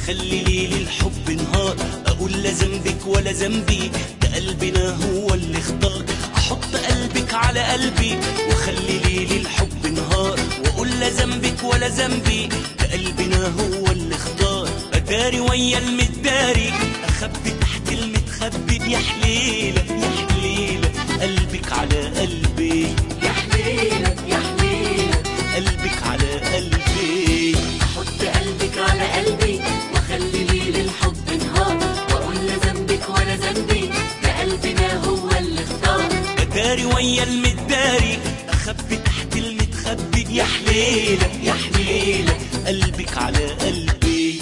اخلي ليل الحب نهار، اقول لا ذنبك ولا ذنبي، ده قلبنا هو اللي اختار. احط قلبك على قلبي واخلي ليل الحب نهار، واقول لا ذنبك ولا ذنبي، ده قلبنا هو اللي اختار. اداري ويا المداري، اخبي تحت المتخبي، يا حليله يا حليله قلبك على قلبي، يا حليلة يا حليلة قلبك على قلبي. احط قلبك على قلبي واخلي ليل الحب نهار، واقول لا ذنبك ولا ذنبي، ده قلبنا هو اللي اختار. اداري ويا المداري، اخبي تحت المتخبي، يا حليله يا حليله قلبك على قلبي.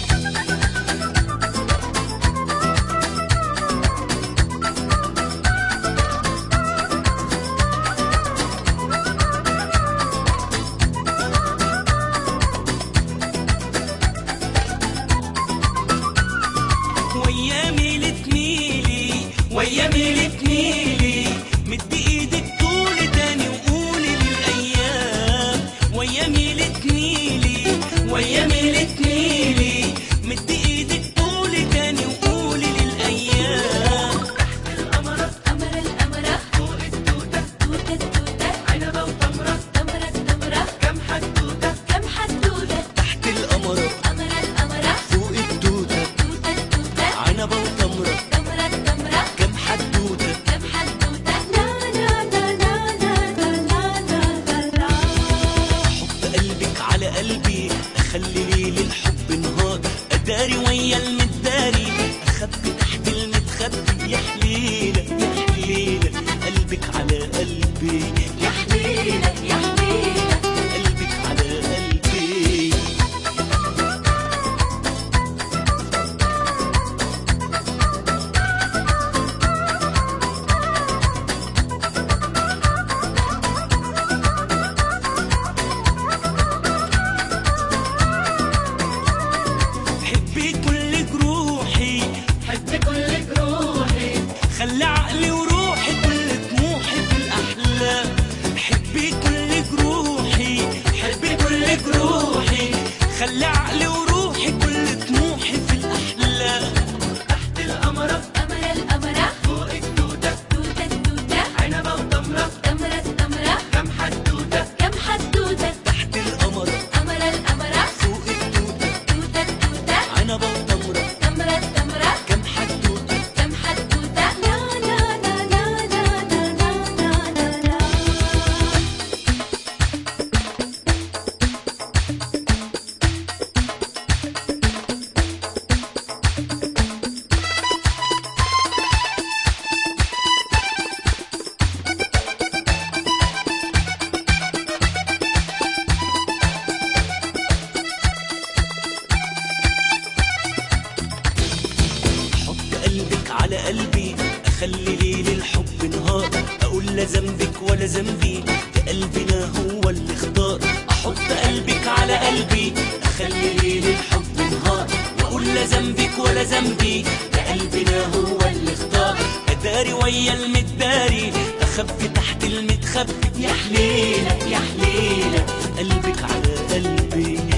ويا ميلة ميلي ويا ميلة ميلي، مد ايدك طول تاني وقولي للايام. ويا ميلة ميلي ويا ميلة ميلي، مد ايدك طول تاني وقولي للايام. تحت القمرة قمرة القمرة، فوق التوتة توتة التوتة، عنبة وتمرة تمرة التمرة، كم حدوتة كم حدوتة. تحت القمرة قمرة القمرة، فوق التوتة توتة التوتة، عنبة وتمرة، تمرة التمرة، كم حدوتة كم حدوتة. لا لا لا لا لا لا لا لا لا. احط قلبك على قلبي، اخلي ليل الحب نهار، اداري ويا المداري، اخبي تحت المتخبي، يا حليله يا حليله قلبك على قلبي، يا حليلة يا حليلة قلبك على قلبي. حبي كل جروحي، حب كل جروحي، خلي عقلي وروحي كل طموحي في الأحلام. حبي كل جروحي، حبي كل جروحي، خلي عقلي وروحي كل طموحي في الأحلام. تحت القمرة قمرة القمرة، فوق التوتة توتة التوتة، عنبة وتمرة تمرة التمرة، كم حدوتة كم حدوتة. تحت القمرة قمرة القمرة، فوق التوتة توتة التوتة، عنبة وتمرة، تمرة التمرة، كم حدوتة كم حدوتة. لا لا لا لا لا لا لا لا لا. احط قلبك على قلبي، اخلي ليل الحب نهار، اقول لا ذنبك ولا ذنبي، ده قلبنا هو اللي اختار. احط قلبك على قلبي، اخلي ليل الحب نهار، واقول لا ذنبك ولا ذنبي، ده قلبنا هو اللي اختار. اداري ويا المداري، اخبي تحت المتخبي، يا حليله يا حليله قلبك على قلبي.